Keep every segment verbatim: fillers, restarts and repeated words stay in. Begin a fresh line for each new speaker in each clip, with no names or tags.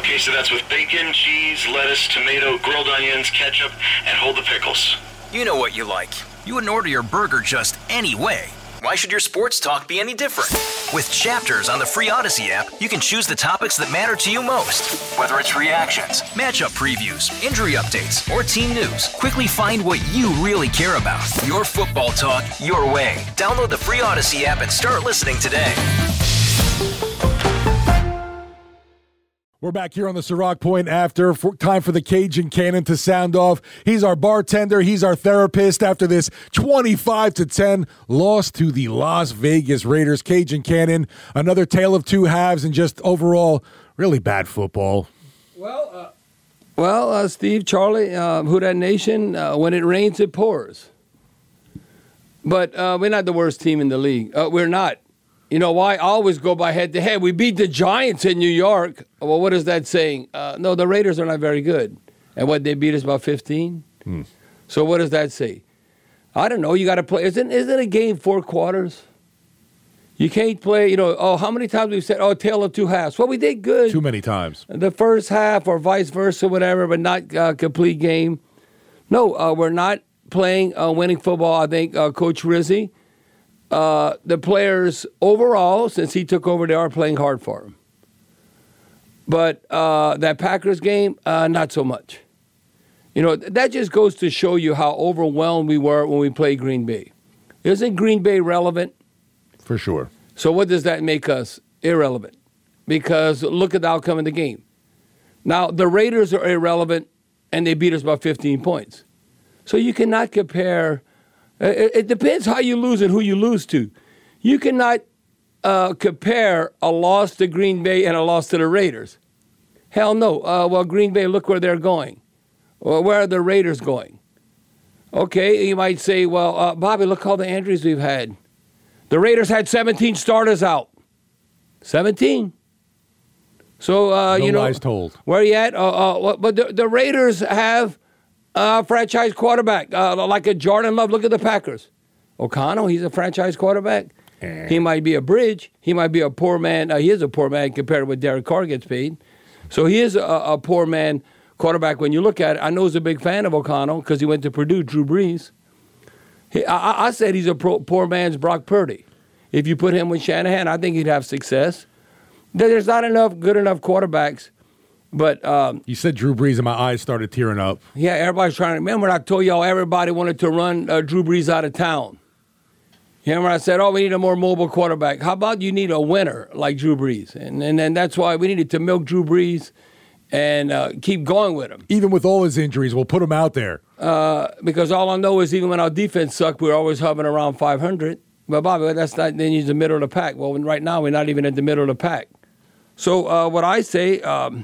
Okay, so that's with bacon, cheese, lettuce, tomato, grilled onions, ketchup, and hold the pickles.
You know what you like. You wouldn't order your burger just any way. Why should your sports talk be any different? With Chapters on the free Odyssey app, you can choose the topics that matter to you most. Whether it's reactions, matchup previews, injury updates, or team news, quickly find what you really care about. Your football talk, your way. Download the free Odyssey app and start listening today.
We're back here on the Ciroc Point after. For, time for the Cajun Cannon to sound off. He's our bartender. He's our therapist after this twenty-five to ten loss to the Las Vegas Raiders. Cajun Cannon, another tale of two halves and just overall really bad football.
Well, uh, well, uh, Steve, Charlie, uh, Who Dat Nation, uh, when it rains, it pours. But uh, we're not the worst team in the league. Uh, we're not. You know why? I always go by head-to-head. We beat the Giants in New York. Well, what is that saying? Uh, no, the Raiders are not very good. And what, they beat us by fifteen? Hmm. So what does that say? I don't know. You got to play. Isn't, isn't a game four quarters? You can't play, you know, oh, how many times we've said, oh, tale of two halves? Well, we did good.
Too many times.
The first half or vice versa, whatever, but not a uh, complete game. No, uh, we're not playing uh, winning football. I think uh, Coach Rizzi, Uh, the players overall, since he took over, they are playing hard for him. But uh, that Packers game, uh, not so much. You know, that just goes to show you how overwhelmed we were when we played Green Bay. Isn't Green Bay relevant?
For sure.
So what does that make us? Irrelevant. Because look at the outcome of the game. Now, the Raiders are irrelevant, and they beat us by fifteen points. So you cannot compare. It, it depends how you lose and who you lose to. You cannot uh, compare a loss to Green Bay and a loss to the Raiders. Hell no. Uh, well, Green Bay, look where they're going. Well, where are the Raiders going? Okay, you might say, well, uh, Bobby, look all the injuries we've had. The Raiders had seventeen starters out. seventeen. So, uh,
no
you know,
lies told.
Where are you at? Uh, uh, but the, the Raiders have a franchise quarterback, uh, like a Jordan Love. Look at the Packers. O'Connell, he's a franchise quarterback. Eh. He might be a bridge. He might be a poor man. Uh, he is a poor man compared to what Derek Carr gets paid. So he is a, a poor man quarterback when you look at it. I know he's a big fan of O'Connell because he went to Purdue, Drew Brees. He, I, I said he's a pro, poor man's Brock Purdy. If you put him with Shanahan, I think he'd have success. There's not enough good enough quarterbacks. But um,
you said Drew Brees and my eyes started tearing up.
Yeah, everybody's trying to remember I told y'all everybody wanted to run uh, Drew Brees out of town. You remember I said, oh, we need a more mobile quarterback. How about you need a winner like Drew Brees? And and, and that's why we needed to milk Drew Brees and uh, keep going with him.
Even with all his injuries, we'll put him out there.
Uh, because all I know is even when our defense sucked, we were always hovering around five hundred. But Bobby, that's not, then he's the middle of the pack. Well, right now we're not even at the middle of the pack. So uh, what I say, um,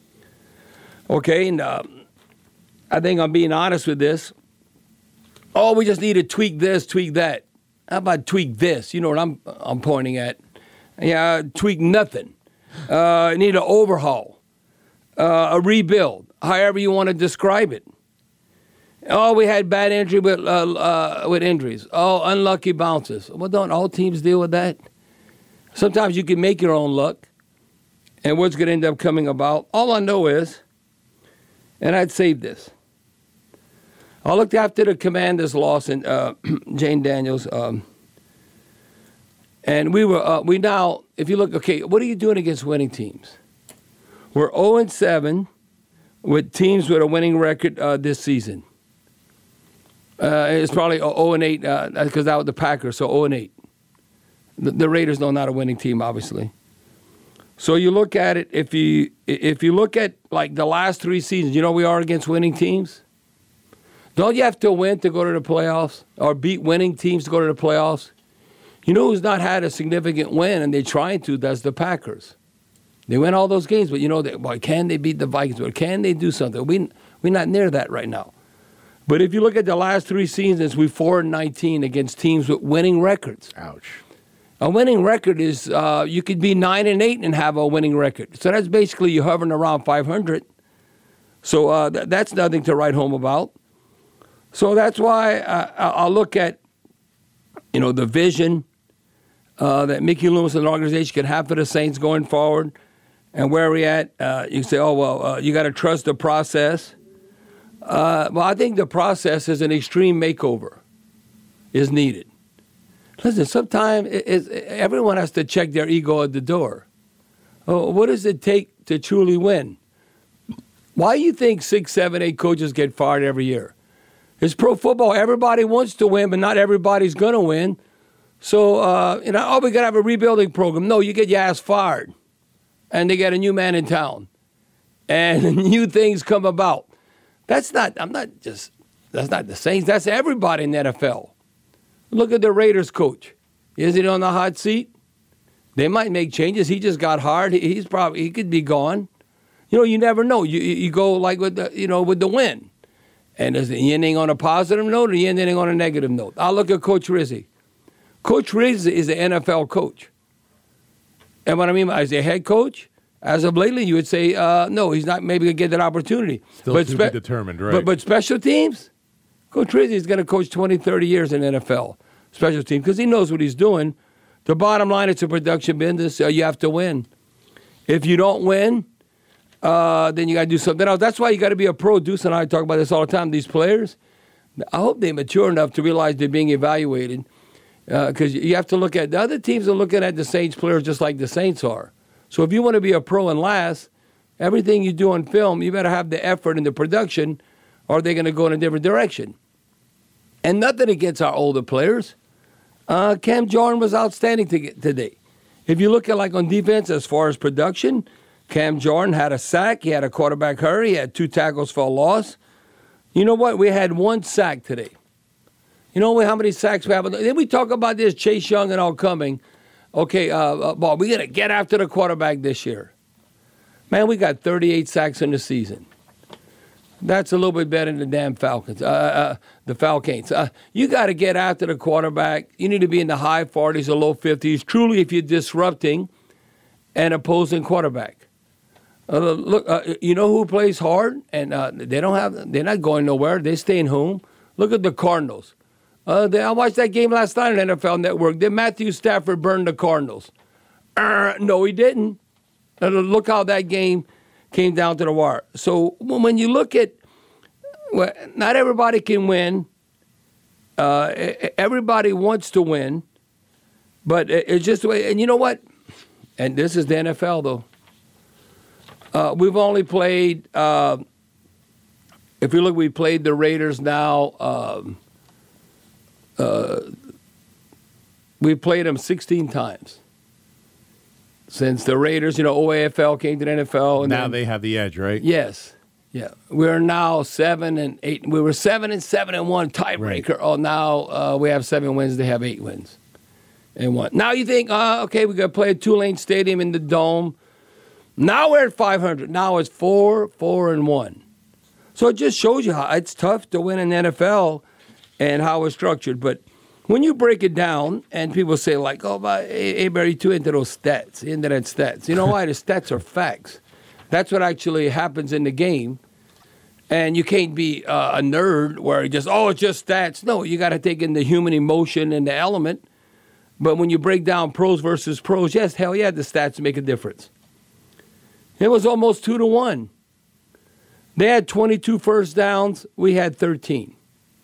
okay, and uh, I think I'm being honest with this. Oh, we just need to tweak this, tweak that. How about tweak this? You know what I'm I'm pointing at. Yeah, tweak nothing. Uh, need an overhaul, uh, a rebuild, however you want to describe it. Oh, we had bad injury with uh, uh, with injuries. Oh, unlucky bounces. Well, don't all teams deal with that? Sometimes you can make your own luck, and what's going to end up coming about. All I know is, and I'd save this. I looked after the Commanders' loss in uh, Jane Daniels, um, and we were uh, we now. If you look, okay, what are you doing against winning teams? We're oh and seven with teams with a winning record uh, this season. Uh, it's probably oh and eight because uh, that was the Packers, so oh and eight. The, the Raiders know not a winning team, obviously. So you look at it. If you if you look at like the last three seasons, you know we are against winning teams. Don't you have to win to go to the playoffs or beat winning teams to go to the playoffs? You know who's not had a significant win, and they're trying to? That's the Packers. They win all those games, but you know, they, boy, can they beat the Vikings? Or can they do something? We, we're not near that right now. But if you look at the last three seasons, we're four and nineteen against teams with winning records.
Ouch.
A winning record is uh, you could be nine and eight and have a winning record. So that's basically you hovering around five hundred. So uh, th- that's nothing to write home about. So that's why I, I'll look at, you know, the vision uh, that Mickey Loomis and the organization can have for the Saints going forward. and where we at, uh, you say, oh, well, uh, you got to trust the process. Uh, well, I think the process is an extreme makeover is needed. Listen, sometimes it, it, everyone has to check their ego at the door. Oh, what does it take to truly win? Why do you think six, seven, eight coaches get fired every year? It's pro football. Everybody wants to win, but not everybody's going to win. So, uh, you know, oh, we got to have a rebuilding program. No, you get your ass fired, and they get a new man in town, and new things come about. That's not, I'm not just, that's not the Saints. That's everybody in the N F L. Look at the Raiders coach. Is he on the hot seat? They might make changes. He just got hired. He's probably, he could be gone. You know, you never know. You you go like with the, you know, with the win. And is the ending on a positive note or the ending on a negative note? I'll look at Coach Rizzi. Coach Rizzi is an N F L coach. And what I mean by, is a head coach? As of lately, you would say, uh, no, he's not maybe going to get that opportunity.
Still
but
to
spe-
be determined, right?
But, but special teams? Coach Rizzi is going to coach twenty, thirty years in the N F L. Special team, because he knows what he's doing. The bottom line, it's a production business. Uh, you have to win. If you don't win, uh, then you got to do something else. That's why you got to be a pro. Deuce and I talk about this all the time. These players, I hope they mature enough to realize they're being evaluated, because uh, you have to look at, the other teams are looking at the Saints players just like the Saints are. So if you want to be a pro and last, everything you do on film, you better have the effort and the production, or they're going to go in a different direction. And nothing against our older players. Uh, Cam Jordan was outstanding to today. If you look at like on defense as far as production, Cam Jordan had a sack, he had a quarterback hurry, he had two tackles for a loss. You know what? We had one sack today. You know how many sacks we have? Then we talk about this, Chase Young and all coming. Okay, uh, uh, well, we're going to get after the quarterback this year. Man, we got thirty-eight sacks in the season. That's a little bit better than the damn Falcons, uh, uh, the Falcons. Uh, you got to get after the quarterback. You need to be in the high forties or low fifties, truly, if you're disrupting an opposing quarterback. Uh, look, uh, you know who plays hard, and uh, they don't have. They're not going nowhere. They're staying home. Look at the Cardinals. Uh, they, I watched that game last night on N F L Network. Did Matthew Stafford burn the Cardinals? Uh, no, he didn't. Uh, look how that game came down to the wire. So when you look at, well, not everybody can win. Uh, everybody wants to win, but it's just the way. And you know what? And this is the N F L, though. Uh, we've only played. Uh, if you look, we played the Raiders now. Um, uh, we played them sixteen times. Since the Raiders, you know, O A F L came to the N F L. And
now
then,
they have the edge, right?
Yes. Yeah. We're now seven and eight. We were seven and seven and one tiebreaker. Right. Oh, now uh, we have seven wins. They have eight wins and one. Now you think, uh, okay, we got to play at Tulane Stadium in the Dome. Now we're at five hundred. Now it's four, four, and one. So it just shows you how it's tough to win in the N F L and how it's structured. But when you break it down, and people say like, "Oh, but hey, Barry, too into those stats, into that stats." You know why? The stats are facts. That's what actually happens in the game, and you can't be uh, a nerd where you just, "Oh, it's just stats." No, you got to take in the human emotion and the element. But when you break down pros versus pros, yes, hell yeah, the stats make a difference. It was almost two to one. They had twenty-two first downs. We had thirteen.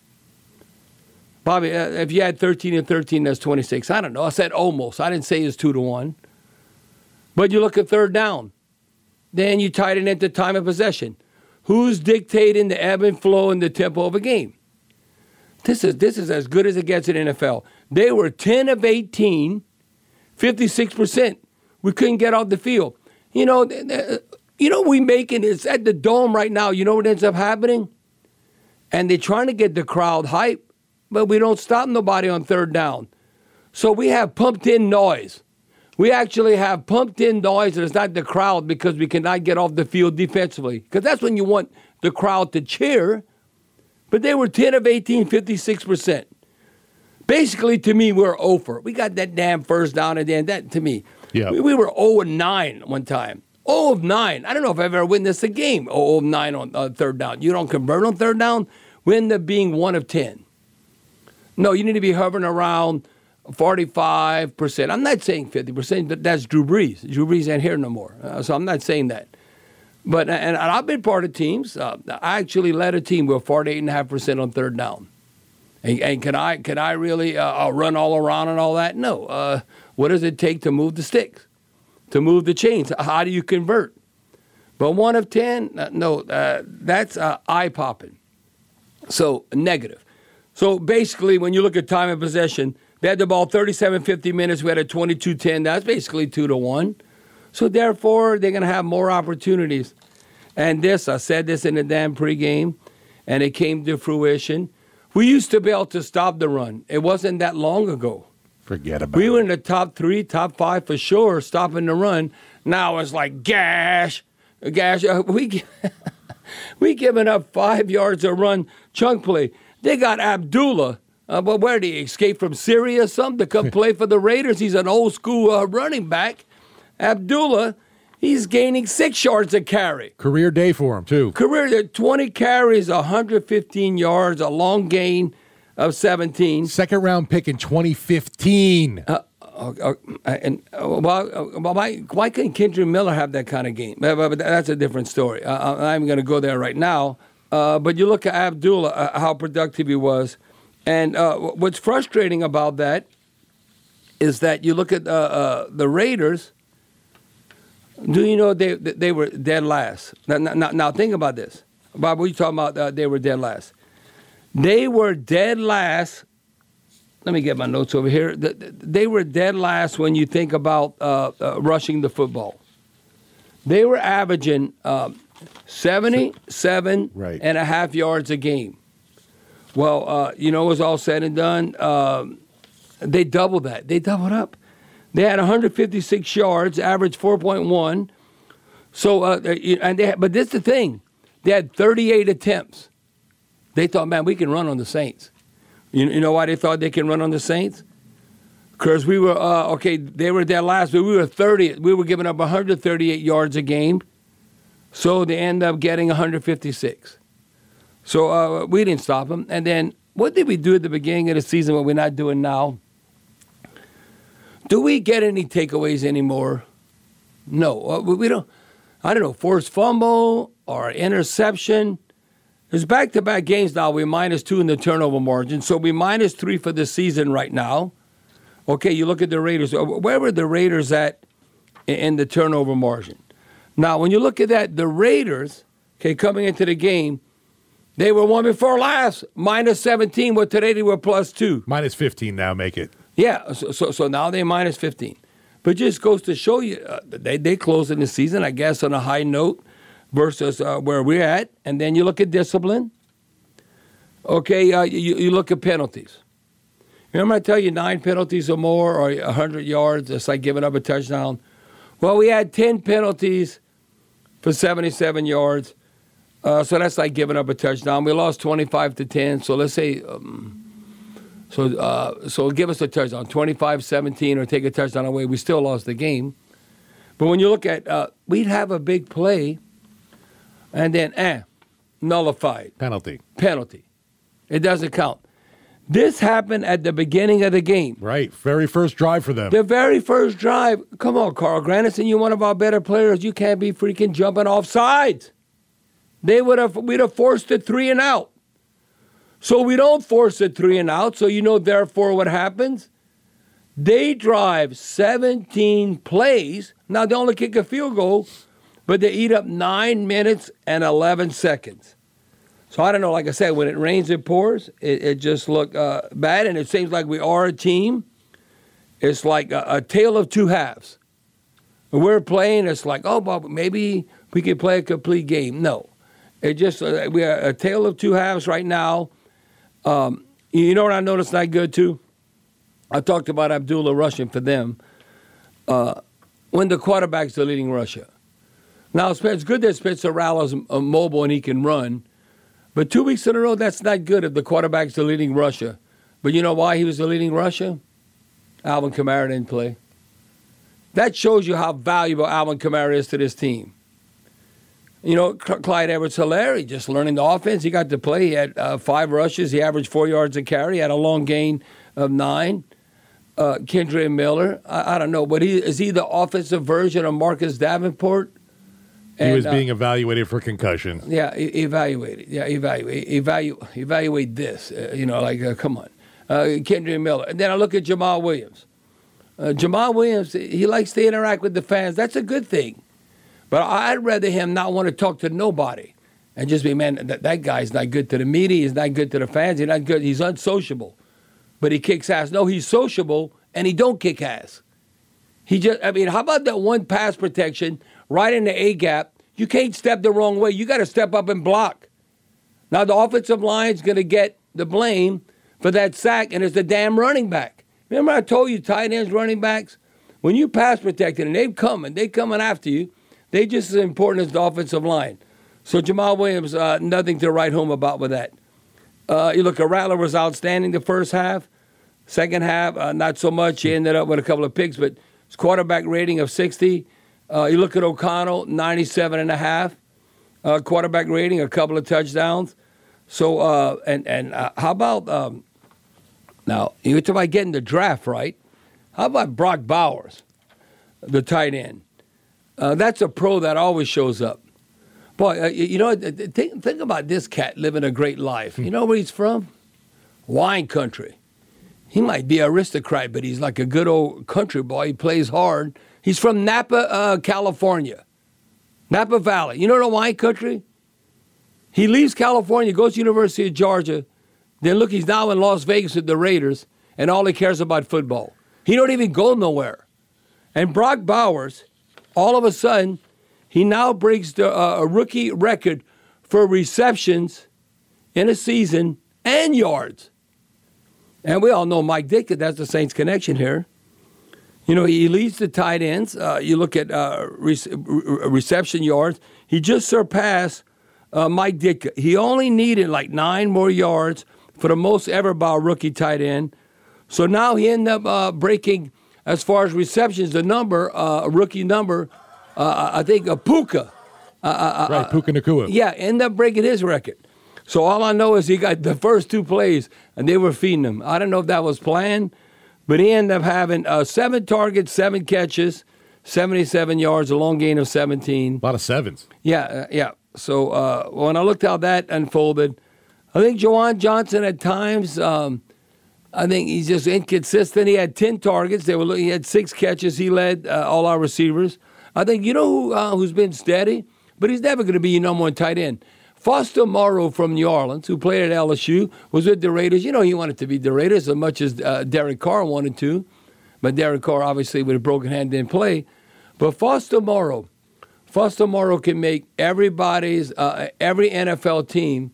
Bobby, uh, if you had thirteen and thirteen, that's twenty-six. I don't know. I said almost. I didn't say it's two to one. But you look at third down. Then you tied it into time of possession. Who's dictating the ebb and flow and the tempo of a game? This is this is as good as it gets in the N F L. They were ten of eighteen, fifty-six percent. We couldn't get off the field. You know, you know we making it's at the Dome right now. You know what ends up happening? And they're trying to get the crowd hype. But we don't stop nobody on third down. So we have pumped-in noise. We actually have pumped-in noise, and it's not the crowd because we cannot get off the field defensively. Because that's when you want the crowd to cheer. But they were ten of eighteen, fifty-six percent. Basically, to me, we're over. We got that damn first down, and then that, to me, yeah. we, we were oh and nine one time. oh of nine. I don't know if I've ever witnessed a game oh of nine on uh, third down. You don't convert on third down, we end up being one of ten. No, you need to be hovering around forty-five percent. I'm not saying fifty percent, but that's Drew Brees. Drew Brees ain't here no more. Uh, so I'm not saying that. But and, and I've been part of teams. Uh, I actually led a team with forty-eight point five percent on third down. And, and can I can I really uh, run all around and all that? No. Uh, what does it take to move the sticks, to move the chains? How do you convert? But one of ten, uh, no, uh, that's uh, eye-popping. So negative. So basically, when you look at time of possession, they had the ball thirty-seven, fifty minutes. We had a twenty-two ten. That's basically two to one. So therefore, they're going to have more opportunities. And this, I said this in the damn pregame, and it came to fruition. We used to be able to stop the run. It wasn't that long ago.
Forget about
we
it.
We were in the top three, top five for sure, stopping the run. Now it's like gash, gash. Uh, we we giving up five yards a run chunk play. They got Abdullah. Uh, but where did he escape from Syria or something to come play for the Raiders? He's an old school uh, running back. Abdullah, he's gaining six yards a carry.
Career day for him, too.
Career, twenty carries, one hundred fifteen yards, a long gain of seventeen.
Second round pick in twenty fifteen.
Uh, uh, uh, and uh, well, uh, well, why, why couldn't Kendrick Miller have that kind of game? But, but that's a different story. Uh, I'm going to go there right now. Uh, but you look at Abdullah, uh, how productive he was. And uh, what's frustrating about that is that you look at uh, uh, the Raiders. Do you know they they were dead last? Now, now, now think about this. Bob, what are you talking about? Uh, they were dead last. They were dead last. Let me get my notes over here. They were dead last when you think about uh, uh, rushing the football. They were averaging um, seventy-seven
right.
and a half yards a game. Well, uh, you know, it was all said and done. Um, they doubled that. They doubled up. They had one hundred fifty-six yards, average four point one. So, uh, and they had, but this is the thing. They had thirty-eight attempts. They thought, man, we can run on the Saints. You, you know why they thought they can run on the Saints? Because we were, uh, okay, they were there last, but we were thirtieth. We were giving up one hundred thirty-eight yards a game. So they end up getting one hundred fifty-six. So uh, we didn't stop them. And then what did we do at the beginning of the season, what we're not doing now? Do we get any takeaways anymore? No. We don't, I don't know, forced fumble or interception. There's back-to-back games now. We're minus two in the turnover margin. So we're minus three for the season right now. Okay, you look at the Raiders. Where were the Raiders at in the turnover margin? Now, when you look at that, the Raiders, okay, coming into the game, they were one before last, minus seventeen. Well, today they were plus two.
Minus fifteen now, make it.
Yeah, so so, so now they're minus fifteen. But it just goes to show you, uh, they, they closed in the season, I guess, on a high note versus uh, where we're at. And then you look at discipline. Okay, uh, you, you look at penalties. Remember I tell you nine penalties or more or one hundred yards, it's like giving up a touchdown. Well, we had ten penalties for seventy-seven yards. Uh, so that's like giving up a touchdown. We lost twenty-five to ten. So let's say, um, so uh, so give us a touchdown, twenty-five seventeen, or take a touchdown away. We still lost the game. But when you look at, uh, we'd have a big play, and then, eh, nullified.
Penalty.
Penalty. It doesn't count. This happened at the beginning of the game.
Right. Very first drive for them.
The very first drive. Come on, Carl Granderson, you're one of our better players. You can't be freaking jumping off sides. They would have, we'd have forced it three and out. So we don't force it three and out. So you know, therefore, what happens? They drive seventeen plays. Now they only kick a field goal, but they eat up nine minutes and eleven seconds. So I don't know. Like I said, when it rains, it pours. It, it just looked uh, bad, and it seems like we are a team. It's like a, a tale of two halves. When we're playing, it's like, oh, but maybe we can play a complete game. No. It just uh, we are a tale of two halves right now. Um, you know what I noticed not good too? I talked about Abdullah rushing for them. Uh, when the quarterback's the leading rusher. Now it's good that Spencer Rattler's uh, mobile and he can run, but two weeks in a row that's not good if the quarterback's the leading rusher. But you know why he was the leading rusher? Alvin Kamara didn't play. That shows you how valuable Alvin Kamara is to this team. You know, Clyde Edwards-Helaire, just learning the offense. He got to play. He had uh, five rushes. He averaged four yards a carry. He had a long gain of nine. Uh, Kendre Miller, I, I don't know, but he is he the offensive version of Marcus Davenport?
And, he was being
uh,
evaluated for concussion.
Yeah, e- evaluated. Yeah, evaluate, evaluate, evaluate this. Uh, you know, like uh, come on, uh, Kendre Miller. And then I look at Jamal Williams. Uh, Jamal Williams, he likes to interact with the fans. That's a good thing. But I'd rather him not want to talk to nobody and just be, man, that, that guy's not good to the media. He's not good to the fans. He's not good. He's unsociable. But he kicks ass. No, he's sociable, and he don't kick ass. He just, I mean, how about that one pass protection right in the A-gap? You can't step the wrong way. You got to step up and block. Now, the offensive line's going to get the blame for that sack, and it's the damn running back. Remember I told you tight ends, running backs? When you pass protected and they're coming, they coming after you, they just as important as the offensive line. So Jamal Williams, uh, nothing to write home about with that. Uh, you look at Rattler was outstanding the first half. Second half, uh, not so much. He ended up with a couple of picks, but his quarterback rating of sixty. Uh, you look at O'Connell, ninety-seven and a half. Uh, quarterback rating, a couple of touchdowns. So, uh, and, and uh, how about, um, now, you talk about getting the draft right. How about Brock Bowers, the tight end? Uh, that's a pro that always shows up. Boy, uh, you know, think, think about this cat living a great life. You know where he's from? Wine country. He might be an aristocrat, but he's like a good old country boy. He plays hard. He's from Napa, uh, California. Napa Valley. You know the wine country? He leaves California, goes to University of Georgia. Then look, he's now in Las Vegas with the Raiders, and all he cares about football. He don't even go nowhere. And Brock Bowers, all of a sudden, he now breaks the, uh, a rookie record for receptions in a season and yards. And we all know Mike Ditka, that's the Saints connection here. You know, he leads the tight ends. Uh, you look at uh, re- reception yards. He just surpassed uh, Mike Ditka. He only needed like nine more yards for the most ever by a rookie tight end. So now he ended up uh, breaking, as far as receptions, the number, uh, a rookie number, uh, I think, a Puka. Uh,
right, Puka Nacua.
Yeah, ended up breaking his record. So all I know is he got the first two plays, and they were feeding him. I don't know if that was planned, but he ended up having uh, seven targets, seven catches, seventy-seven yards, a long gain of seventeen.
A lot of sevens.
Yeah, uh, yeah. So uh, when I looked how that unfolded, I think Juwan Johnson at times, um, I think he's just inconsistent. He had ten targets. They were he had six catches. He led uh, all our receivers. I think, you know who, uh, who's been steady, but he's never going to be your number one tight end. Foster Moreau from New Orleans, who played at L S U, was with the Raiders. You know he wanted to be the Raiders as much as uh, Derek Carr wanted to. But Derek Carr, obviously, with a broken hand, didn't play. But Foster Moreau, Foster Moreau can make everybody's, uh, every N F L team,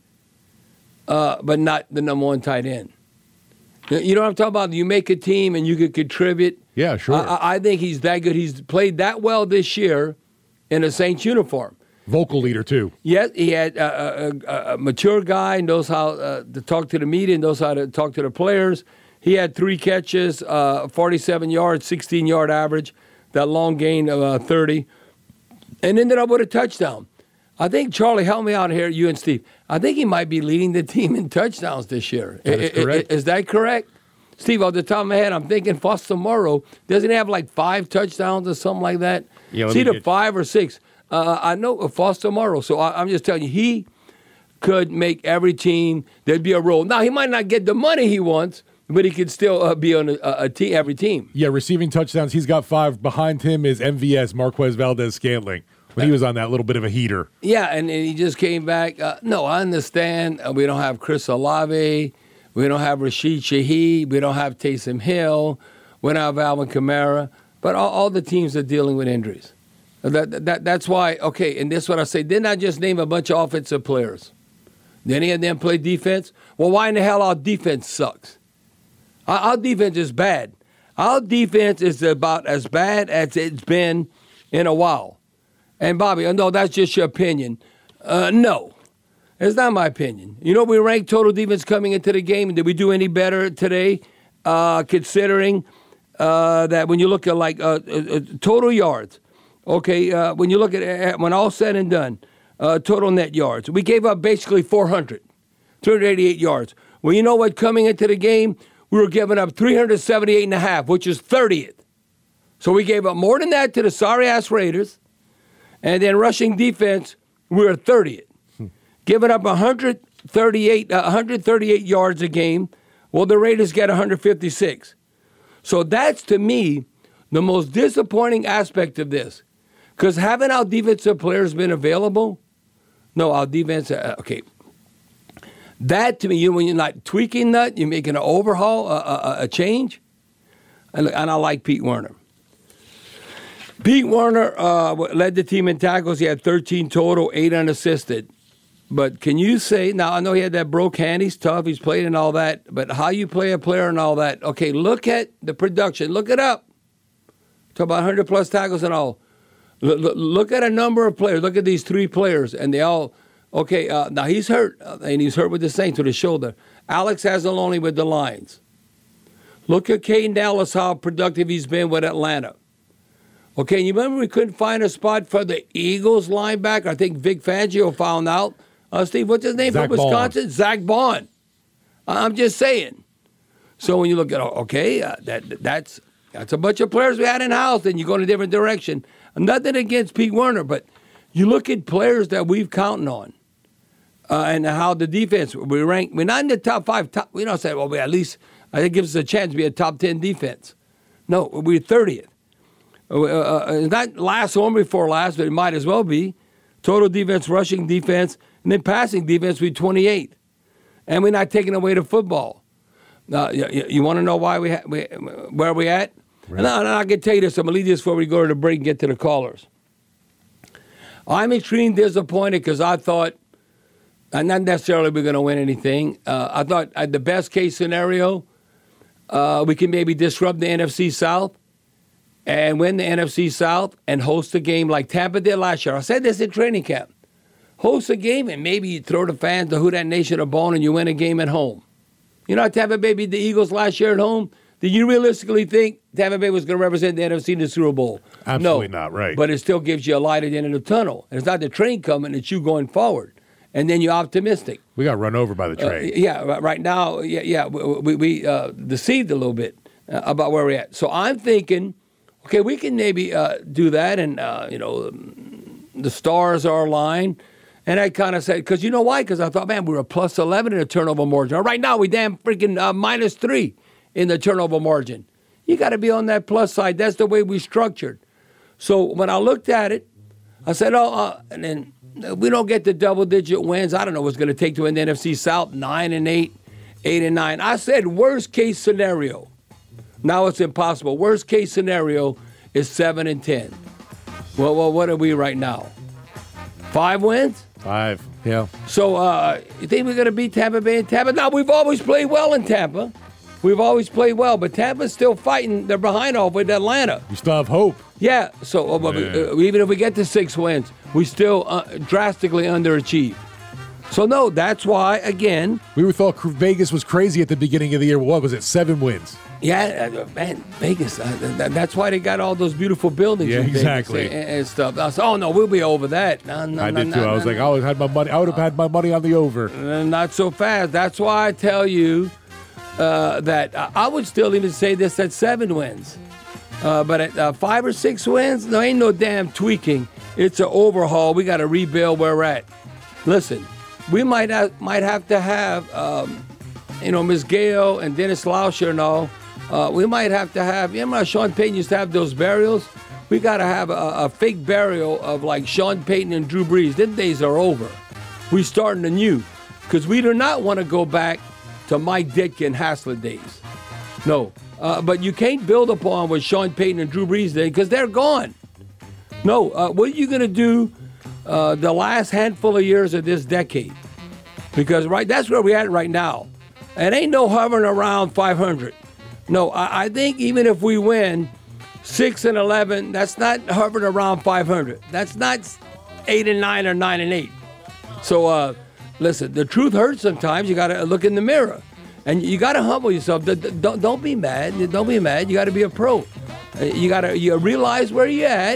uh, but not the number one tight end. You know what I'm talking about? You make a team and you can contribute.
Yeah, sure.
I, I think he's that good. He's played that well this year in a Saints uniform.
Vocal leader, too.
Yes, he had a, a, a mature guy, knows how uh, to talk to the media, knows how to talk to the players. He had three catches, uh, forty-seven yards, sixteen-yard average, that long gain of uh, thirty, and ended up with a touchdown. I think, Charlie, help me out here, you and Steve. I think he might be leading the team in touchdowns this year.
That is correct.
Is, is that correct? Steve, off the top of my head, I'm thinking Foster Moreau, doesn't he have like five touchdowns or something like that?
Yeah,
it's either five or six. Uh, I know Foster Moreau, so I, I'm just telling you, he could make every team, there'd be a role. Now, he might not get the money he wants, but he could still uh, be on a, a team, every team.
Yeah, receiving touchdowns, he's got five. Behind him is M V S, Marquez Valdez-Scantling, when he was on that little bit of a heater.
Yeah, and, and he just came back. Uh, no, I understand. Uh, we don't have Chris Olave. We don't have Rashid Shaheed. We don't have Taysom Hill. We don't have Alvin Kamara. But all, all the teams are dealing with injuries. That, that That's why, okay, and this is what I say. Didn't I just name a bunch of offensive players? Did any of them play defense? Well, why in the hell our defense sucks? Our, our defense is bad. Our defense is about as bad as it's been in a while. And, Bobby, I know that's just your opinion. Uh, no, it's not my opinion. You know, we ranked total defense coming into the game. Did we do any better today, uh, considering uh, that when you look at, like, uh, uh, total yards, okay, uh, when you look at, uh, when all said and done, uh, total net yards, we gave up basically four hundred, three hundred eighty-eight yards. Well, you know what, coming into the game, we were giving up three hundred seventy-eight and a half, which is thirtieth. So we gave up more than that to the sorry-ass Raiders. And then rushing defense, we were thirtieth. Hmm. Giving up one hundred thirty-eight, uh, one hundred thirty-eight yards a game. Well, the Raiders get one hundred fifty-six. So that's, to me, the most disappointing aspect of this. Because haven't our defensive players been available? No, our defense, uh, okay. That, to me, you when you're not tweaking that, you're making an overhaul, a, a, a change. And, and I like Pete Werner. Pete Werner uh, led the team in tackles. He had thirteen total, eight unassisted. But can you say, now I know he had that broke hand, he's tough, he's played and all that, but how you play a player and all that, okay, look at the production, look it up. Talk about one hundred plus tackles and all. L- look at a number of players, look at these three players, and they all, okay, uh, now he's hurt, uh, and he's hurt with the Saints with his shoulder. Alex Anzalone with the Lions. Look at Caden Dallas, how productive he's been with Atlanta. Okay, you remember we couldn't find a spot for the Eagles linebacker? I think Vic Fangio found out. Uh, Steve, what's his name
Zach
from Wisconsin?
Bond.
Zach Bond. I'm just saying. So when you look at, okay, uh, that that's that's a bunch of players we had in-house, and you go in a different direction. Nothing against Pete Werner, but you look at players that we've counting on uh, and how the defense, we rank, we're not in the top five. Top, we don't say, well, we at least, I think it gives us a chance to be a top ten defense. No, we're thirtieth. Uh, uh, it's not last or before last, but it might as well be. Total defense, rushing defense, and then passing defense, we're twenty-eighth. And we're not taking away the football. Uh, you you want to know why we, ha- we where we at? Right. And, I, and I can tell you this. I'm going to leave this before we go to the break and get to the callers. I'm extremely disappointed because I thought, and not necessarily we're going to win anything. Uh, I thought at the best case scenario, uh, we can maybe disrupt the N F C South and win the N F C South and host a game like Tampa did last year. I said this in training camp. Host a game and maybe you throw the fans, the Who Dat Nation a bone, and you win a game at home. You know how Tampa Bay beat the Eagles last year at home? Did you realistically think Tampa Bay was going to represent the N F C in the Super Bowl?
Absolutely
no,
not, right.
But it still gives you a light at the end of the tunnel. And it's not the train coming, it's you going forward. And then you're optimistic.
We got run over by the train.
Uh, yeah, right now, yeah, yeah, we, we uh, deceived a little bit uh, about where we're at. So I'm thinking, okay, we can maybe uh, do that, and, uh, you know, the stars are aligned. And I kind of said, because you know why? Because I thought, man, we were plus eleven in the turnover margin. Right now, we damn freaking uh, minus three in the turnover margin. You got to be on that plus side. That's the way we structured. So when I looked at it, I said, oh, uh, and then we don't get the double-digit wins. I don't know what's going to take to win the N F C South, nine and eight, eight and nine. I said worst-case scenario. Now it's impossible. Worst-case scenario is seven and ten. Well, well, what are we right now? Five wins?
Five, yeah.
So uh, you think we're going to beat Tampa Bay in Tampa? No, we've always played well in Tampa. We've always played well, but Tampa's still fighting. They're behind off with Atlanta.
You still have hope.
Yeah, so uh,
yeah.
Uh, even if we get to six wins, we still uh, drastically underachieve. So, no, that's why, again.
We thought Vegas was crazy at the beginning of the year. What was it, seven wins?
Yeah, uh, man, Vegas. Uh, that's why they got all those beautiful buildings
yeah,
in
exactly.
Vegas and, and stuff. I said, oh, no, we'll be over that. No, no,
I
no,
did,
no,
too.
no,
I was
no,
like, I would have had my money. I would have had my money on the over.
Uh, not so fast. That's why I tell you uh, that I would still even say this at seven wins. Uh, but at uh, five or six wins, there ain't no damn tweaking. It's an overhaul. We got to rebuild where we're at. Listen, we might have, might have to have, um, you know, Miss Gale and Dennis Lauscher and all. Uh, we might have to have, you remember how Sean Payton used to have those burials? We got to have a, a fake burial of like Sean Payton and Drew Brees. Them days are over. We're starting anew because we do not want to go back to Mike Ditka and Haslett days. No. Uh, but you can't build upon what Sean Payton and Drew Brees did because they're gone. No. Uh, what are you going to do uh, the last handful of years of this decade? Because right, that's where we're at right now. And ain't no hovering around five hundred. No, I, I think even if we win six and eleven, that's not hovering around five hundred. That's not eight and nine or nine and eight. So, uh, listen, the truth hurts sometimes. You got to look in the mirror, and you got to humble yourself. Don't, don't be mad. Don't be mad. You got to be a pro. You got to you realize where you're at,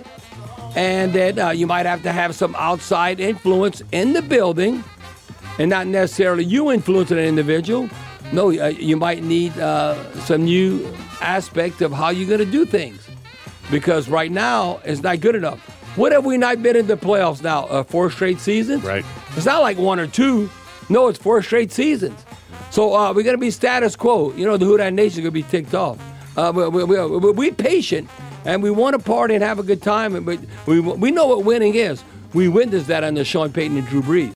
and that uh, you might have to have some outside influence in the building, and not necessarily you influencing an individual. No, uh, you might need uh, some new aspect of how you're going to do things. Because right now, it's not good enough. What have we not been in the playoffs now? Uh, four straight seasons?
Right.
It's not like one or two. No, it's four straight seasons. So uh, we're going to be status quo. You know, the Who Dat Nation is going to be ticked off. Uh, we, we, we, we're patient, and we want to party and have a good time. But we, we know what winning is. We witnessed that on the Sean Payton and Drew Brees.